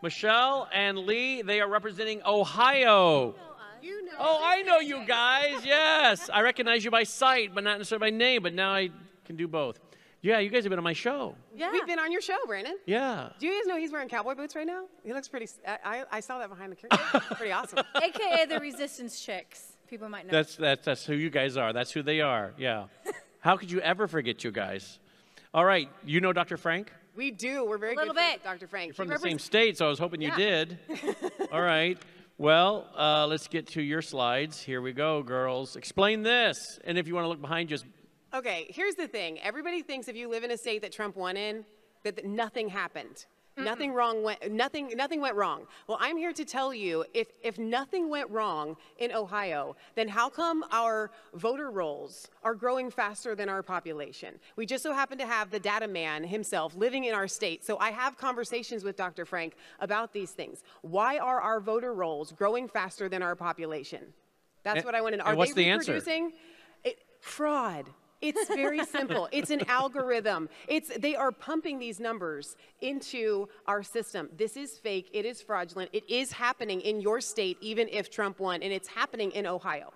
Michelle and Lee, they are representing Ohio. You know. Oh, I know you guys. Yes. I recognize you by sight, but not necessarily by name, but now I can do both. Yeah, you guys have been on my show. Yeah. We've been on your show, Brandon. Yeah. Do you guys know he's wearing cowboy boots right now? He looks pretty. I saw that behind the curtain. Pretty awesome. AKA the Resistance Chicks. People might know. That's who you guys are. That's who they are. Yeah. How could you ever forget you guys? All right. You know Dr. Frank? We do. We're very A little good friends bit. with Dr. Frank. You're from He the same represents- state, so I was hoping you Yeah. did. All right. Well, let's get to your slides. Here we go, girls. Explain this. And if you want to look behind you, just Okay, here's the thing. Everybody thinks if you live in a state that Trump won in, that nothing happened. Nothing went wrong. Well, I'm here to tell you, if nothing went wrong in Ohio, then how come our voter rolls are growing faster than our population? We just so happen to have the data man himself living in our state. So I have conversations with Dr. Frank about these things. Why are our voter rolls growing faster than our population? That's what I want to know. and Are what's they the answer? reproducing? Fraud. It's very simple. It's an algorithm. They are pumping these numbers into our system. This is fake. It is fraudulent. It is happening in your state, even if Trump won, and it's happening in Ohio.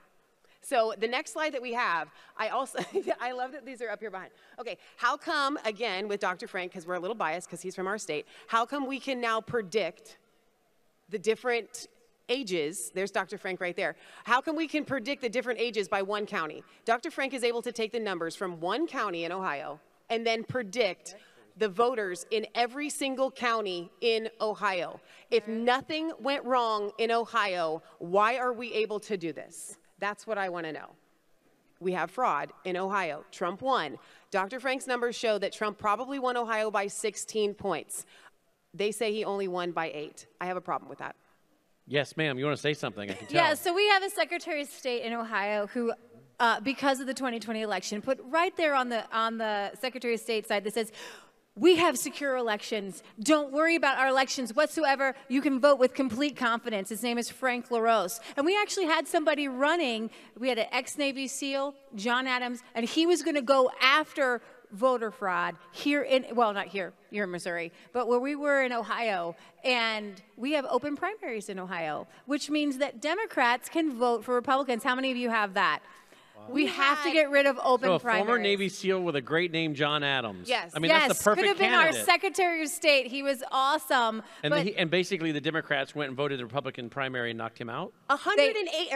So the next slide that we have, I love that these are up here behind. Okay, how come, again, with Dr. Frank, because we're a little biased because he's from our state, how come we can now predict the different ages? There's Dr. Frank right there. How come we can predict the different ages by one county? Dr. Frank is able to take the numbers from one county in Ohio and then predict the voters in every single county in Ohio. If nothing went wrong in Ohio, why are we able to do this? That's what I want to know. We have fraud in Ohio. Trump won. Dr. Frank's numbers show that Trump probably won Ohio by 16 points. They say he only won by 8. I have a problem with that. yes, ma'am. You want to say something? I can tell. Yeah, so we have a Secretary of State in Ohio who, because of the 2020 election, put right there on the Secretary of State side that says, we have secure elections. Don't worry about our elections whatsoever. You can vote with complete confidence. His name is Frank LaRose. And we actually had somebody running. We had an ex-Navy SEAL, John Adams, and he was going to go after voter fraud here in, well, not here, you're in Missouri, but where we were in Ohio, and we have open primaries in Ohio, which means that Democrats can vote for Republicans. How many of you have that? Wow. We have to get rid of open So a primaries. former Navy SEAL with a great name, John Adams. Yes. I mean, yes, that's the perfect could have been candidate. our Secretary of State. He was awesome. And, but and basically, the Democrats went and voted the Republican primary and knocked him out? 108 or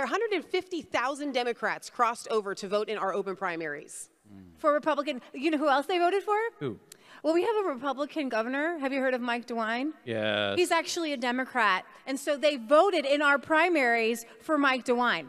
150,000 Democrats crossed over to vote in our open primaries. for Republican, you know who else they voted for? Who? Well, we have a Republican governor. Have you heard of Mike DeWine? Yes. He's actually a Democrat. And so they voted in our primaries for Mike DeWine.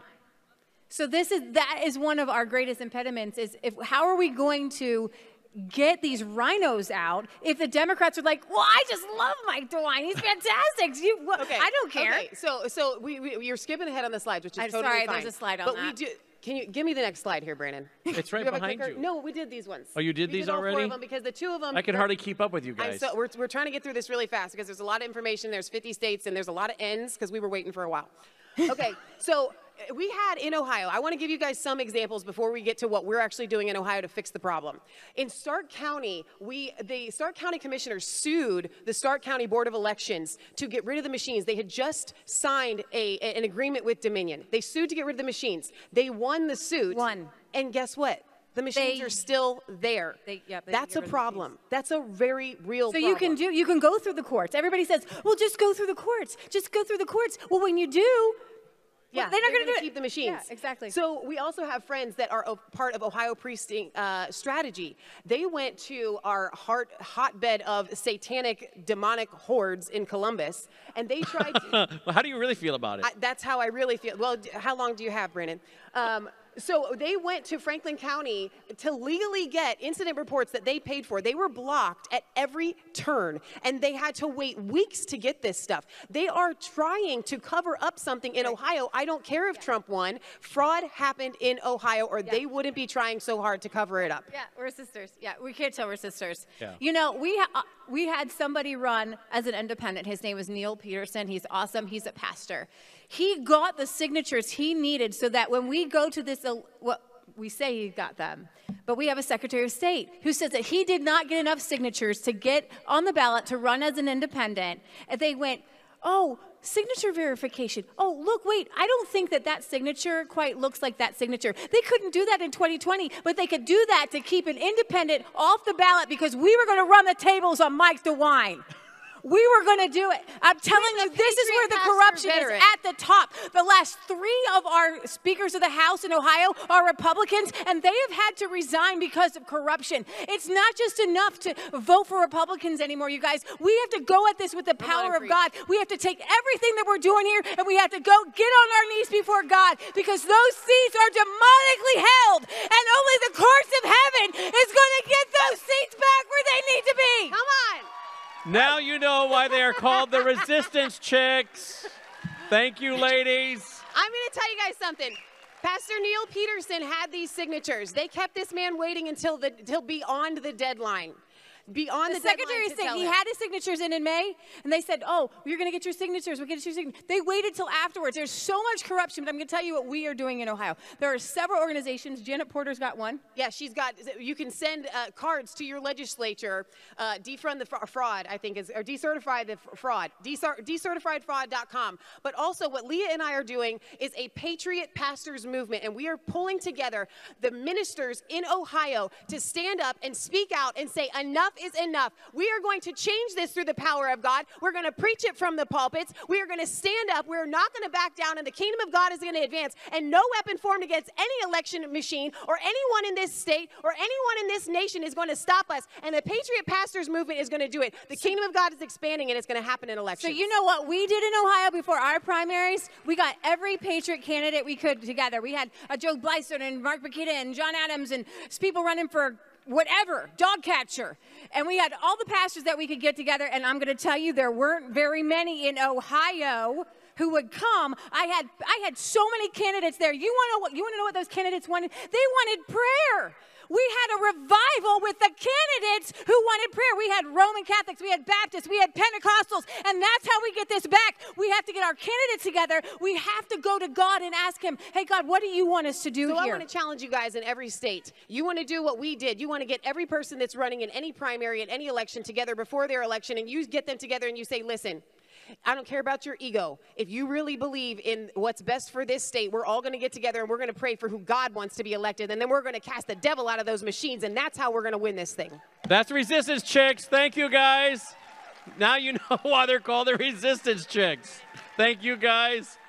So that is one of our greatest impediments is how are we going to get these rhinos out if the Democrats are like, well, I just love Mike DeWine. He's fantastic. Okay. I don't care. Okay. So you're skipping ahead on the slides, which is totally sorry, fine. there's a slide on but that. we do. Can you give me the next slide here, Brandon? It's right Do you have a behind clicker? you. No, we did these ones. Oh, you did we these did all already? Four of them because the two of them. I can hardly keep up with you guys. We're trying to get through this really fast because there's a lot of information. There's 50 states and there's a lot of N's because we were waiting for a while. Okay, so we had in Ohio, I want to give you guys some examples before we get to what we're actually doing in Ohio to fix the problem. In Stark County, the Stark County commissioners sued the Stark County Board of Elections to get rid of the machines. They had just signed an agreement with Dominion. They sued to get rid of the machines. They won the suit. And guess what? The machines are still there. That's a problem. That's a very real problem. So you can go through the courts. Everybody says, well, just go through the courts. Just go through the courts. Well, when you do, yeah, they're not going to do it. Keep the machines. Yeah, exactly. So we also have friends that are part of Ohio Precinct strategy. They went to our hotbed of satanic, demonic hordes in Columbus, and they tried to... Well, how do you really feel about it? That's how I really feel. Well, how long do you have, Brandon? So they went to Franklin County to legally get incident reports that they paid for. They were blocked at every turn, and they had to wait weeks to get this stuff. They are trying to cover up something in Ohio. I don't care if Trump won. Fraud happened in Ohio, or they wouldn't be trying so hard to cover it up. Yeah, we're sisters. Yeah, we can't tell we're sisters. Yeah. You know, we had somebody run as an independent. His name was Neil Peterson. He's awesome. He's a pastor. He got the signatures he needed so that when we go to this, well, we say he got them, But we have a Secretary of State who says that he did not get enough signatures to get on the ballot to run as an independent. And they went, oh, signature verification. Oh, look, wait, I don't think that that signature quite looks like that signature. They couldn't do that in 2020, but they could do that to keep an independent off the ballot because we were going to run the tables on Mike DeWine. We were going to do it. I'm telling you, this is where the corruption is at the top. The last 3 of our speakers of the House in Ohio are Republicans, and they have had to resign because of corruption. It's not just enough to vote for Republicans anymore, you guys. We have to go at this with the power of God. We have to take everything that we're doing here, and we have to go get on our knees before God because those seats are demonically held, and only the courts of heaven is going to get those seats back where they need to be. Come on. Now you know why they are called the Resistance Chicks. Thank you, ladies. I'm going to tell you guys something. Pastor Neil Peterson had these signatures. They kept this man waiting until beyond the deadline. Beyond the Secretary of State, he had his signatures in May, and they said, oh, you're going to get your signatures. We'll get your signatures. They waited till afterwards. There's so much corruption, but I'm going to tell you what we are doing in Ohio. There are several organizations. Janet Porter's got one. Yeah, she's got, you can send cards to your legislature, defund the fraud, I think, or decertify the fraud, decertifiedfraud.com. But also what Leah and I are doing is a Patriot Pastors movement, and we are pulling together the ministers in Ohio to stand up and speak out and say, enough is enough. We are going to change this through the power of God. We're going to preach it from the pulpits. We are going to stand up. We're not going to back down, and the kingdom of God is going to advance. And no weapon formed against any election machine or anyone in this state or anyone in this nation is going to stop us. And the Patriot Pastors movement is going to do it. The kingdom of God is expanding, and it's going to happen in elections. So you know what we did in Ohio before our primaries? We got every Patriot candidate we could together. We had Joe Blyson and Mark Bakita and John Adams and people running for whatever, dog catcher. And we had all the pastors that we could get together, and I'm going to tell you there weren't very many in Ohio who would come. I had so many candidates there. You want to know what those candidates wanted? They wanted prayer. We had a revival with the candidates who wanted prayer. We had Roman Catholics, we had Baptists, we had Pentecostals, and that's how we get this back. We have to get our candidates together. We have to go to God and ask him, hey, God, what do you want us to do here? So I want to challenge you guys in every state. You want to do what we did. You want to get every person that's running in any primary, in any election together before their election, and you get them together and you say, listen, I don't care about your ego. If you really believe in what's best for this state, we're all going to get together and we're going to pray for who God wants to be elected. And then we're going to cast the devil out of those machines. And that's how we're going to win this thing. That's Resistance Chicks. Thank you, guys. Now you know why they're called the Resistance Chicks. Thank you, guys.